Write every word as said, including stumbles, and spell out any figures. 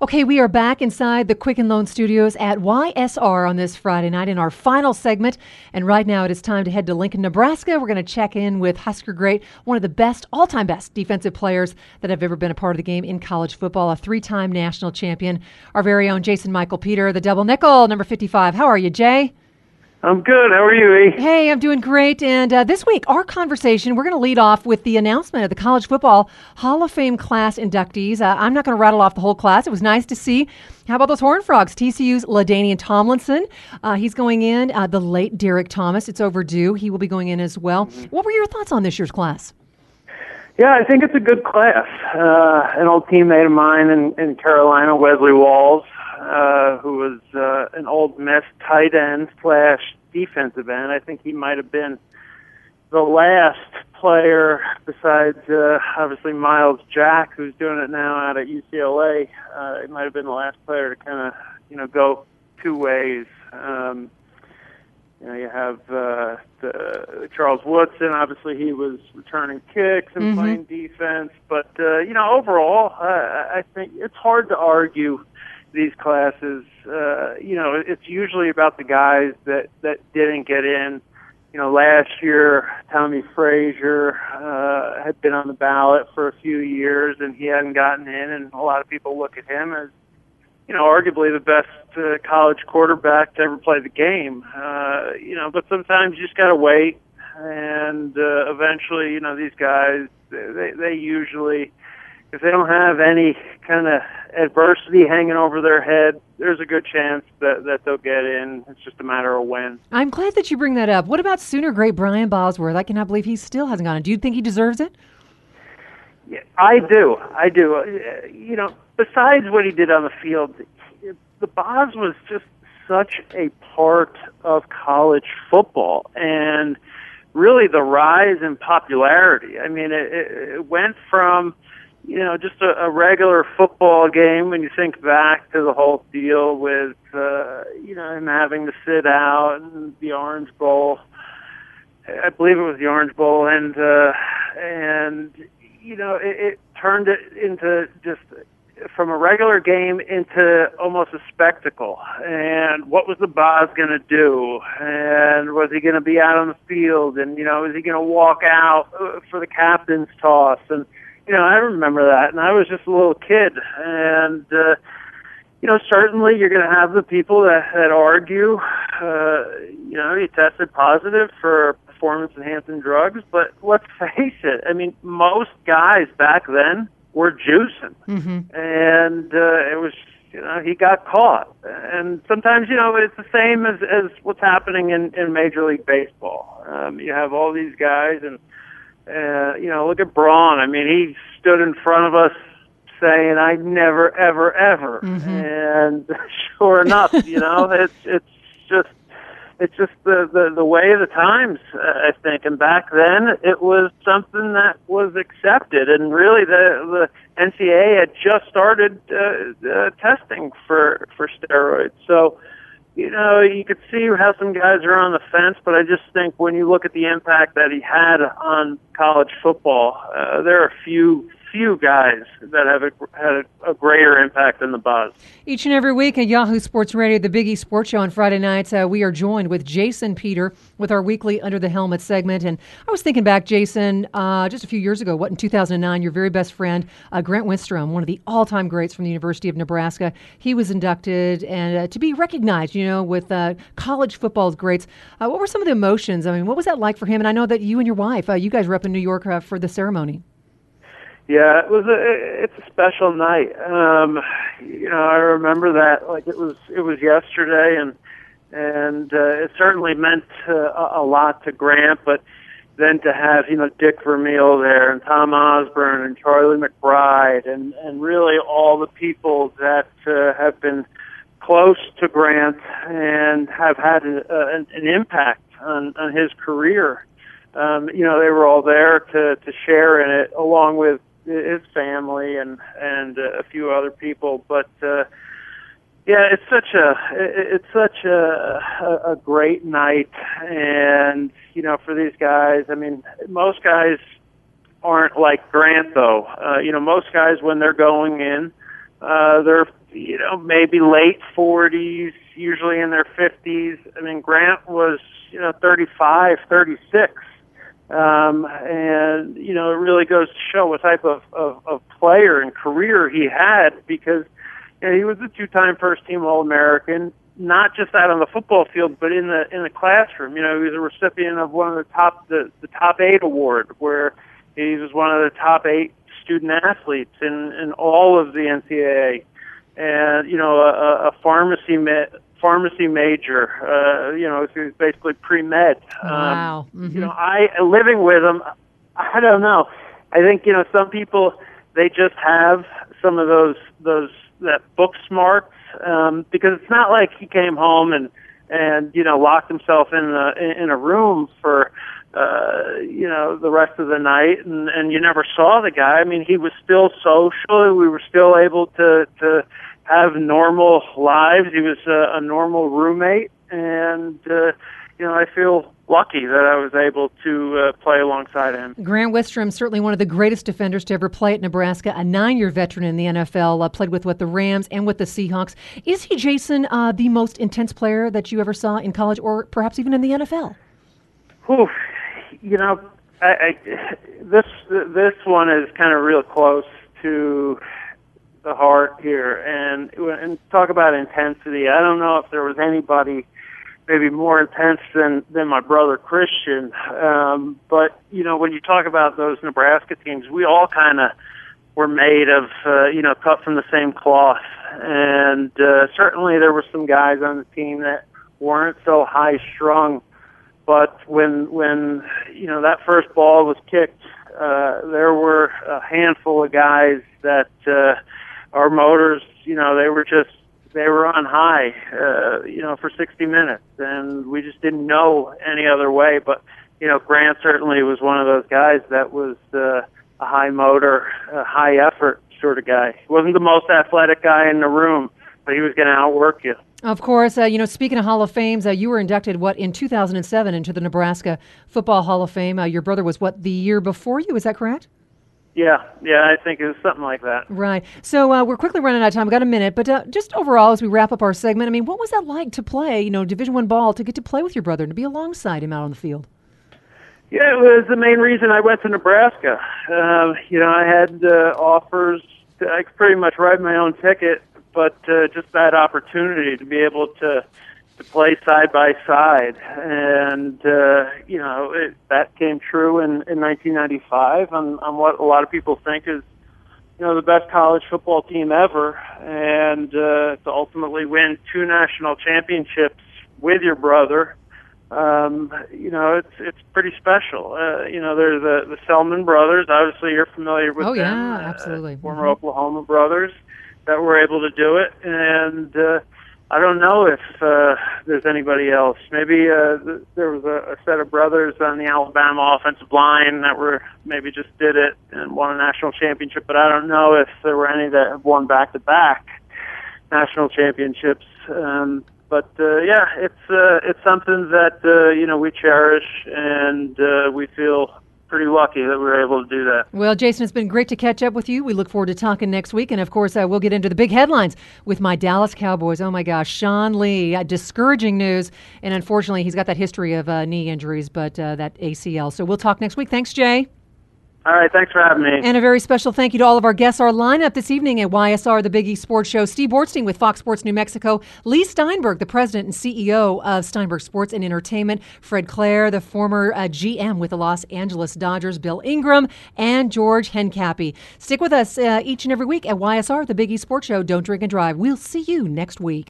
Okay, we are back inside the Quicken Loan Studios at Y S R on this Friday night in our final segment. And right now it is time to head to Lincoln, Nebraska. We're going to check in with Husker great, one of the best, all-time best defensive players that have ever been a part of the game in college football, a three-time national champion, our very own Jason Michael Peter, the double nickel, number fifty-five. How are you, Jay? I'm good. How are you, E? Hey, I'm doing great. And uh, this week, our conversation, we're going to lead off with the announcement of the College Football Hall of Fame class inductees. Uh, I'm not going to rattle off the whole class. It was nice to see. How about those Horned Frogs? T C U's LaDainian Tomlinson. Uh, he's going in. Uh, the late Derek Thomas. It's overdue. He will be going in as well. Mm-hmm. What were your thoughts on this year's class? Yeah, I think it's a good class. Uh, an old teammate of mine in, in Carolina, Wesley Walls, uh, who was uh, an Old Miss tight end slash defensive end. I think he might have been the last player besides uh, obviously Miles Jack, who's doing it now out at U C L A. Uh, he might have been the last player to kind of, you know, go two ways. Um, You know, you have uh, the Charles Woodson. Obviously, he was returning kicks and mm-hmm. playing defense. But, uh, you know, overall, uh, I think it's hard to argue these classes. Uh, you know, it's usually about the guys that, that didn't get in. You know, last year, Tommy Frazier uh, had been on the ballot for a few years, and he hadn't gotten in. And a lot of people look at him as, you know, arguably the best uh, college quarterback to ever play the game. Uh, you know, but sometimes you just got to wait. And uh, eventually, you know, these guys, they, they usually, if they don't have any kind of adversity hanging over their head, there's a good chance that, that they'll get in. It's just a matter of when. I'm glad that you bring that up. What about Sooner great Brian Bosworth? I cannot believe he still hasn't gone in. Do you think he deserves it? Yeah, I do. I do. Uh, you know, besides what he did on the field, the Boz was just such a part of college football and really the rise in popularity. I mean, it, it went from, you know, just a, a regular football game when you think back to the whole deal with, uh, you know, him having to sit out and the Orange Bowl. I believe it was the Orange Bowl, and uh, and you know, it, it turned it into just from a regular game into almost a spectacle. And what was the Boz going to do? And was he going to be out on the field? And, you know, was he going to walk out for the captain's toss? And, you know, I remember that. And I was just a little kid. And, uh, you know, certainly you're going to have the people that, that argue, uh, you know, he tested positive for performance-enhancing drugs. But let's face it, I mean, most guys back then were juicing. Mm-hmm. And uh, it was, you know, he got caught. And sometimes, you know, it's the same as, as what's happening in, in Major League Baseball. Um, you have all these guys, and, uh, you know, look at Braun. I mean, he stood in front of us saying, I never, ever, ever. Mm-hmm. And sure enough, you know, it's it's just, it's just the, the, the way of the times, uh, I think. And back then, it was something that was accepted. And really, the, the N C A A had just started uh, uh, testing for, for steroids. So, you know, you could see how some guys are on the fence, but I just think when you look at the impact that he had on college football, uh, there are a few few guys that have a, had a, a greater impact than the Boz. Each and every week at Yahoo Sports Radio, the Big East Sports Show on Friday nights, uh, we are joined with Jason Peter with our weekly Under the Helmet segment. And I was thinking back, Jason, uh, just a few years ago, what, in two thousand nine, your very best friend, uh, Grant Winstrom, one of the all-time greats from the University of Nebraska, he was inducted and uh, to be recognized, you know, with uh, college football's greats. Uh, what were some of the emotions? I mean, what was that like for him? And I know that you and your wife, uh, you guys were up in New York uh, for the ceremony. Yeah, it was a it's a special night. Um, you know, I remember that like it was it was yesterday, and and uh, it certainly meant uh, a lot to Grant. But then to have you know Dick Vermeil there, and Tom Osborne, and Charlie McBride, and and really all the people that uh, have been close to Grant and have had a, a, an, an impact on, on his career. Um, you know, they were all there to to share in it, along with his family and and uh, a few other people. But uh, yeah, it's such a it's such a, a a great night, and you know, for these guys, I mean, most guys aren't like Grant though. Uh, you know, most guys when they're going in, uh, they're you know, maybe late forties, usually in their fifties. I mean, Grant was, you know, thirty-five, thirty-six. Um, and, you know, it really goes to show what type of, of, of player and career he had, because you know, he was a two-time first-team All-American, not just out on the football field, but in the in the classroom. You know, he was a recipient of one of the top the, the top eight award, where he was one of the top eight student athletes in, in all of the N C double A, and you know, a, a pharmacy ma- pharmacy major. Uh, you know, he was basically pre-med. Wow. Um, mm-hmm. You know, I living with him, I don't know. I think you know some people, they just have some of those those that book smarts, um, because it's not like he came home and and you know locked himself in a in a room for uh, you know the rest of the night, and and you never saw the guy. I mean, he was still social. We were still able to to have normal lives. He was a, a normal roommate, and uh, you know I feel lucky that I was able to uh, play alongside him. Grant Wistrom, certainly one of the greatest defenders to ever play at Nebraska, a nine-year veteran in the N F L, uh, played with what the Rams and with the Seahawks. Is he, Jason, uh, the most intense player that you ever saw in college, or perhaps even in the N F L? Whew. You know, I, I, this this one is kind of real close to the heart here, and and talk about intensity. I don't know if there was anybody maybe more intense than, than my brother Christian. Um, but, you know, when you talk about those Nebraska teams, we all kind of were made of, uh, you know, cut from the same cloth. And uh, certainly there were some guys on the team that weren't so high-strung. But when, when you know, that first ball was kicked, uh, there were a handful of guys that uh, our motors, you know, they were just, they were on high, uh, you know, for sixty minutes, and we just didn't know any other way. But, you know, Grant certainly was one of those guys that was uh, a high motor, a high effort sort of guy. He wasn't the most athletic guy in the room, but he was going to outwork you. Of course, uh, you know, speaking of Hall of Fames, uh, you were inducted, what, in two thousand seven into the Nebraska Football Hall of Fame. Uh, your brother was, what, the year before you? Is that correct? Yeah, yeah, I think it was something like that. Right. So uh, we're quickly running out of time. We've got a minute. But uh, just overall, as we wrap up our segment, I mean, what was that like to play, you know, Division One ball, to get to play with your brother and to be alongside him out on the field? Yeah, it was the main reason I went to Nebraska. Uh, you know, I had uh, offers. To, I could pretty much write my own ticket, but uh, just that opportunity to be able to to play side by side, and uh, you know it, that came true in, in nineteen ninety-five on, on what a lot of people think is, you know, the best college football team ever, and uh, to ultimately win two national championships with your brother. Um, you know, it's it's pretty special. Uh, you know, there's the the Selman brothers. Obviously, you're familiar with oh, them. Oh yeah, absolutely. Uh, former mm-hmm. Oklahoma brothers that were able to do it, and uh, I don't know if uh, there's anybody else. Maybe uh, th- there was a, a set of brothers on the Alabama offensive line that were maybe just did it and won a national championship, but I don't know if there were any that have won back-to-back national championships. Um, but uh, yeah, it's uh, it's something that uh, you know we cherish, and uh, we feel pretty lucky that we were able to do that. Well, Jason, it's been great to catch up with you. We look forward to talking next week. And, of course, uh, we'll get into the big headlines with my Dallas Cowboys. Oh, my gosh, Sean Lee, uh, discouraging news. And, unfortunately, he's got that history of uh, knee injuries, but uh, that A C L. So we'll talk next week. Thanks, Jay. All right, thanks for having me. And a very special thank you to all of our guests. Our lineup this evening at Y S R, the Big East Sports Show. Steve Bortstein with Fox Sports New Mexico. Lee Steinberg, the president and C E O of Steinberg Sports and Entertainment. Fred Clare, the former uh, G M with the Los Angeles Dodgers. Bill Ingram and George Hencappy. Stick with us uh, each and every week at Y S R, the Big East Sports Show. Don't drink and drive. We'll see you next week.